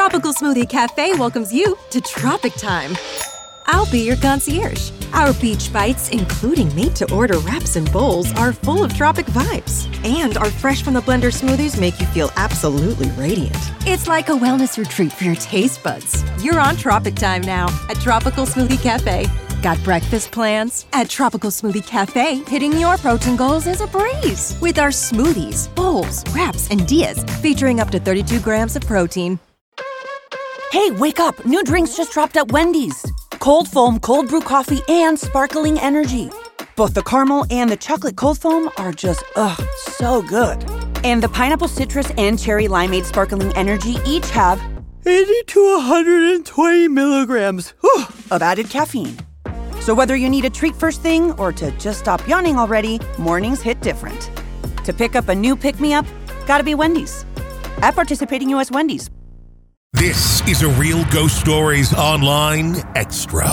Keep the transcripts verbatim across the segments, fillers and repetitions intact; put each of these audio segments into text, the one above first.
Tropical Smoothie Cafe welcomes you to Tropic Time. I'll be your concierge. Our beach bites, including made-to-order wraps and bowls, are full of tropic vibes. And our fresh-from-the-blender smoothies make you feel absolutely radiant. It's like a wellness retreat for your taste buds. You're on Tropic Time now at Tropical Smoothie Cafe. Got breakfast plans? At Tropical Smoothie Cafe, hitting your protein goals is a breeze. With our smoothies, bowls, wraps, and dias featuring up to thirty-two grams of protein. Hey, wake up! New drinks just dropped at Wendy's. Cold foam, cold brew coffee, and sparkling energy. Both the caramel and the chocolate cold foam are just, ugh, so good. And the pineapple citrus and cherry limeade sparkling energy each have eighty to one hundred twenty milligrams whew, of added caffeine. So whether you need a treat first thing or to just stop yawning already, mornings hit different. To pick up a new pick-me-up, gotta be Wendy's. At participating U S Wendy's. This is a Real Ghost Stories Online Extra.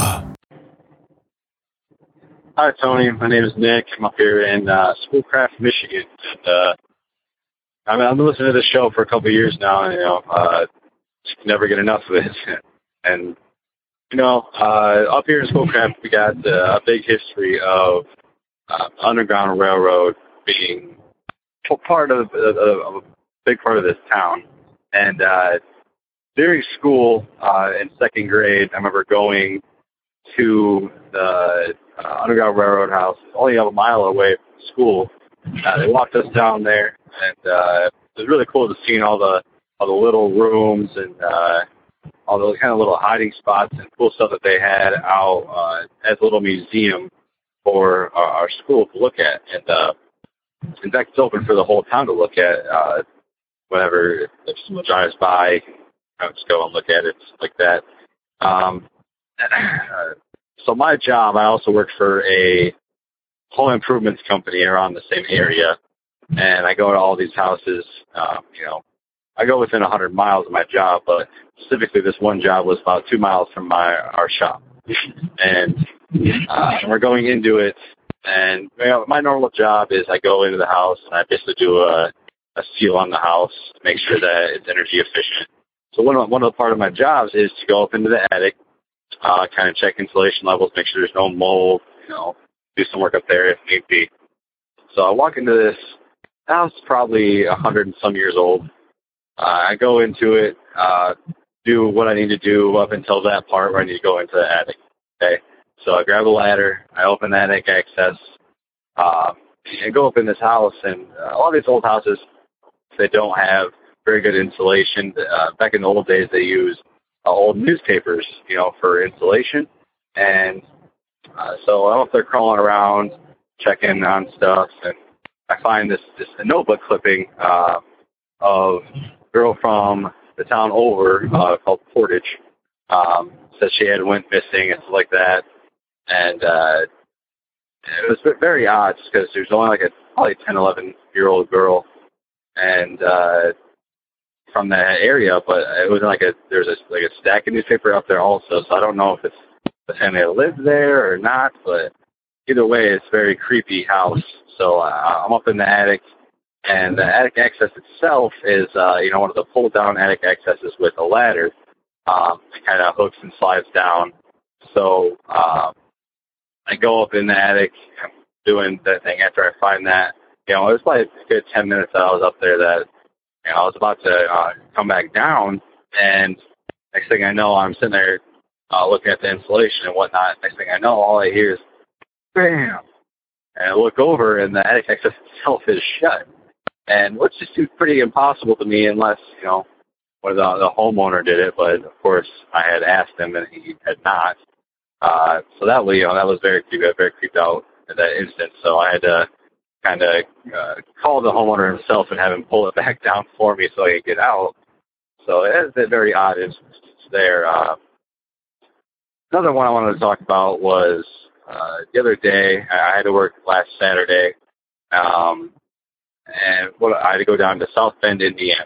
Hi, Tony. My name is Nick. I'm up here in uh, Schoolcraft, Michigan. And, uh, I mean, I've been listening to this show for a couple of years now, and, you know, uh, just never get enough of it. And, you know, uh, up here in Schoolcraft, we got uh, a big history of uh, Underground Railroad being part of, of, of a big part of this town. And, uh, during school, uh, in second grade, I remember going to the uh, Underground Railroad house, only a mile away from school. Uh, they walked us down there, and uh, it was really cool to see all the all the little rooms and uh, all those kind of little hiding spots and cool stuff that they had out uh, as a little museum for our, our school to look at. And uh, in fact, it's open for the whole town to look at uh, whenever if someone drives by. Just go and look at it like that. Um, so my job, I also work for a home improvements company around the same area, and I go to all these houses. Um, you know, I go within one hundred miles of my job, but specifically this one job was about two miles from my our shop, and uh, we're going into it. And you know, my normal job is I go into the house and I basically do a, a seal on the house to make sure that it's energy efficient. So one of, one of the part of my jobs is to go up into the attic, uh, kind of check insulation levels, make sure there's no mold, you know, do some work up there if need be. So I walk into this house, probably a hundred and some years old. Uh, I go into it, uh, do what I need to do up until that part where I need to go into the attic. Okay. So I grab a ladder, I open attic access, uh, and go up in this house. And uh, a lot of these old houses, they don't have very good insulation. Uh, back in the old days, they used uh, old newspapers, you know, for insulation. And uh, so I'm up there crawling around, checking on stuff, and I find this, this a notebook clipping uh, of a girl from the town over uh, called Portage. Um, said she had went missing and stuff like that. And uh, it was very odd just because there's only like a probably ten, eleven-year-old girl. And uh, from that area, but it was like a there's a like a stack of newspaper up there also, so I don't know if it's the family that lived there or not, but either way, it's a very creepy house. So uh, I'm up in the attic, and the attic access itself is uh, you know one of the pull down attic accesses with a ladder. Um, it kind of hooks and slides down. So um, I go up in the attic, doing that thing after I find that. You know, it was like a good ten minutes that I was up there that. You know, I was about to uh, come back down, and next thing I know, I'm sitting there uh, looking at the insulation and whatnot. Next thing I know, all I hear is bam, and I look over, and the attic access itself is shut. And which just seemed pretty impossible to me, unless you know, one of the, the homeowner did it. But of course, I had asked him, and he had not. Uh, so that was, you know, that was very creepy. I was very creeped out at that instant. So I had to kind of uh, call the homeowner himself and have him pull it back down for me so I could get out. So it's a very odd instance there. Uh, another one I wanted to talk about was uh, the other day. I had to work last Saturday, um, and what, I had to go down to South Bend, Indiana.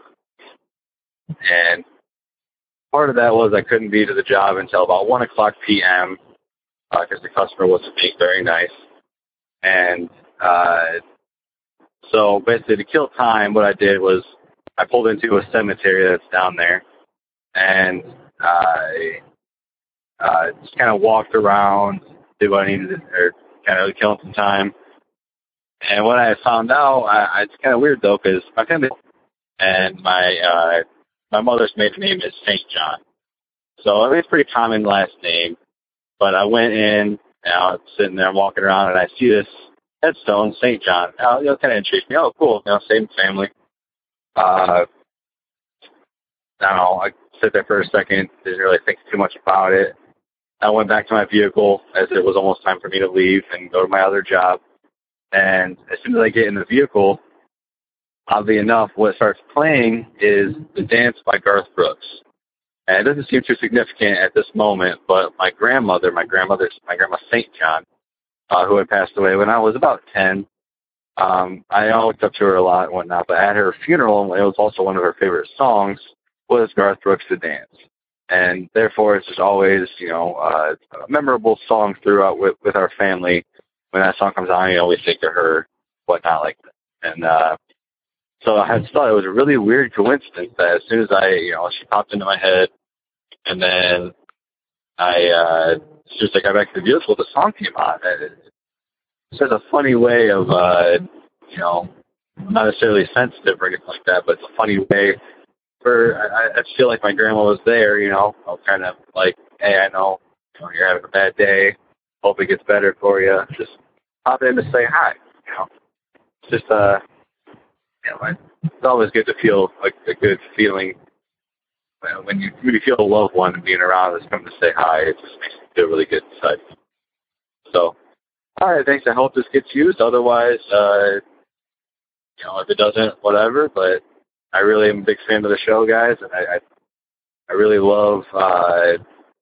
And part of that was I couldn't be to the job until about one o'clock p.m. because uh, the customer wasn't being very nice. And Uh, so basically to kill time, what I did was I pulled into a cemetery that's down there, and I uh, just kind of walked around, did what I needed to, or kind of killing some time. And when I found out, I, it's kind of weird though, because my family and my uh, my mother's maiden name is Saint John, so I mean, it's a pretty common last name. But I went in, and I was sitting there, I'm walking around, and I see this headstone, Saint John. Uh, you know, kind of intrigued me. Oh, cool, you know, same family. Uh, I don't know. I sit there for a second, didn't really think too much about it. I went back to my vehicle as it was almost time for me to leave and go to my other job. And as soon as I get in the vehicle, oddly enough, what starts playing is the dance by Garth Brooks. And it doesn't seem too significant at this moment, but my grandmother, my grandmother, my grandma Saint John, uh, who had passed away when I was about ten, um, I looked up to her a lot and whatnot, but at her funeral, it was also one of her favorite songs, was Garth Brooks' The Dance. And therefore, it's just always, you know, uh, a memorable song throughout with, with our family. When that song comes on, you know, we think of her, whatnot like that. And uh, so I just thought it was a really weird coincidence that as soon as I, you know, she popped into my head, and then I, uh, as soon as I got back to the vehicle, the song came on. It's just a funny way of, uh, you know, not necessarily sensitive or anything like that, but it's a funny way for, I, I feel like my grandma was there, you know, I was kind of like, hey, I know, you know, you're having a bad day, hope it gets better for you, just pop in to say hi, you know. It's just, uh, you know, it's always good to feel like a good feeling when you when you feel a loved one being around that's coming to say hi. It just makes you feel really good inside. So, all right, thanks. I hope this gets used. Otherwise, uh, you know, if it doesn't, whatever. But I really am a big fan of the show, guys, and I I, I really love uh,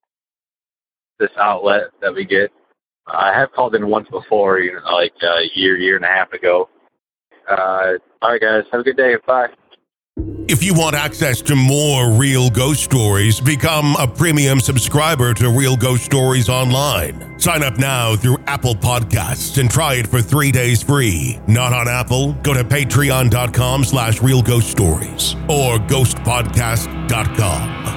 this outlet that we get. I have called in once before, you know, like a year, year and a half ago. Uh, all right, guys. Have a good day. Bye. If you want access to more Real Ghost Stories, become a premium subscriber to Real Ghost Stories Online. Sign up now through Apple Podcasts and try it for three days free. Not on Apple? Go to patreon.com slash Real Ghost Stories or ghost podcast dot com.